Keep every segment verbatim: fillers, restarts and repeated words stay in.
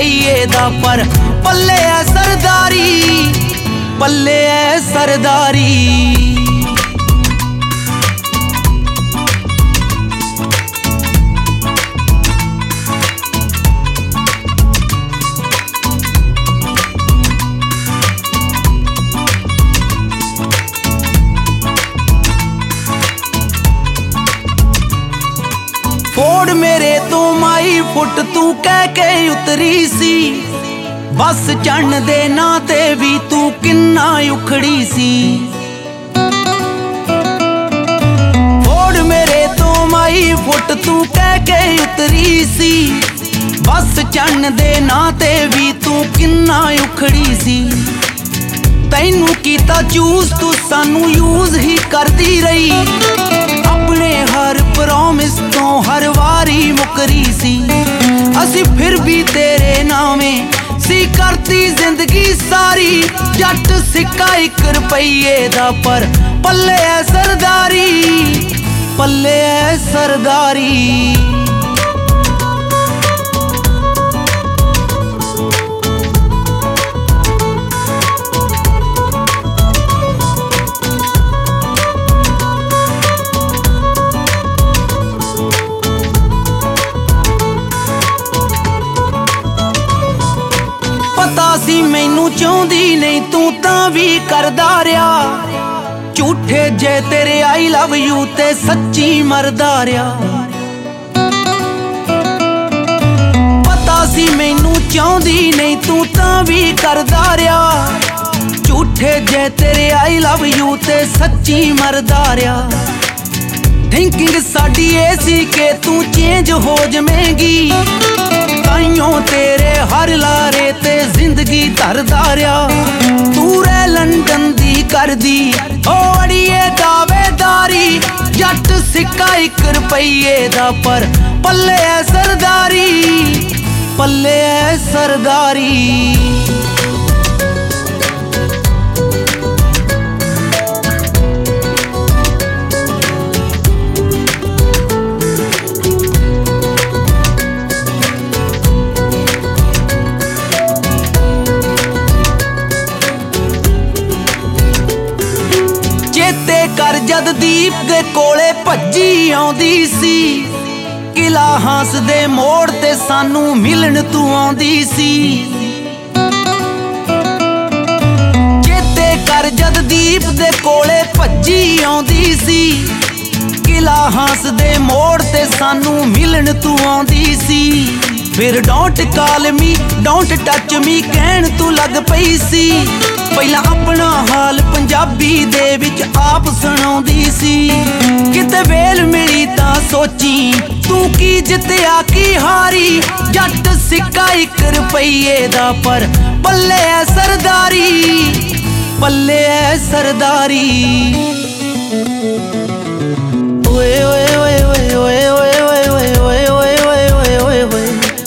रुपये दा पर पल्ले है सरदारी, पल्ले है सरदारी। फोड़ मेरे तो माई फुट तू कह के उतरी सी, बस चढ़न दे ना ते भी तू किन्ना उखड़ी सी। फोड़ मेरे तो माई फुट तू कह के उतरी सी, बस चढ़न दे ना ते भी तू किन्ना उखड़ी सी। तैनू कीता चूज तू सानू यूज ही करदी रही, अपने हर प्रॉमिस तो हर वारी मुकरी सी। असी फिर भी तेरे नामे सी करती जिंदगी सारी, जट सिक्का एक रुपये दा पर पल्ले है सरदारी, पल्ले है सरदारी। पता सी मैनू चाहती नहीं तू तां भी करदा रहा, झूठे जे तेरे आई लव यू ते सच्ची मरदा रहा। पता सी मैनू चाहती नहीं तू तां भी करदा रहा, झूठे जे तेरे आई लव यू ते सच्ची मरदा रहा। थिंकिंग साडी ए सी के तू चेंज हो जमेगी, ताइयों तेरे हर लारे ते जिंदगी धरदा रहा। तू रे लंदन दी करदी ओ अड़िए दावेदारी, जट सिक्का एक रुपये दा पर पल्ले है सरदारी, पल्ले है सरदारी। चेते कर जद दीप दे कोले भज्जी आउंदी सी, किला हांस दे मोड़ ते सानू मिलन तू आउंदी सी। चेते कर जद दीप दे कोले भज्जी आउंदी सी, किला हांस दे मोड़ ते सानू मिलन तू आउंदी सी। फिर don't call me don't touch me कहण तू लग पई सी, पहला अपना हाल पंजाबी दे विच आप सुणाउंदी सी। किते वेल मिली तां सोची तू की जित्या की हारी, जट सिक्का एक रुपये दा पर पल्ले है सरदारी, पल्ले है सरदारी। ओए ओए ओए ओए ओए ओए ओए ओए ओए ओए ओए ओए ओए ओए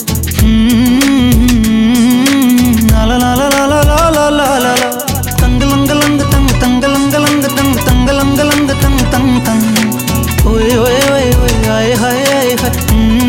ला ला ला ला ला ला ला ला ला तंग लंग लंग तंग तंग लंग लंग तंग तंग लंग लंग तंग तंग तंग ओए ओए ओए ओए आए हाय आए हाय।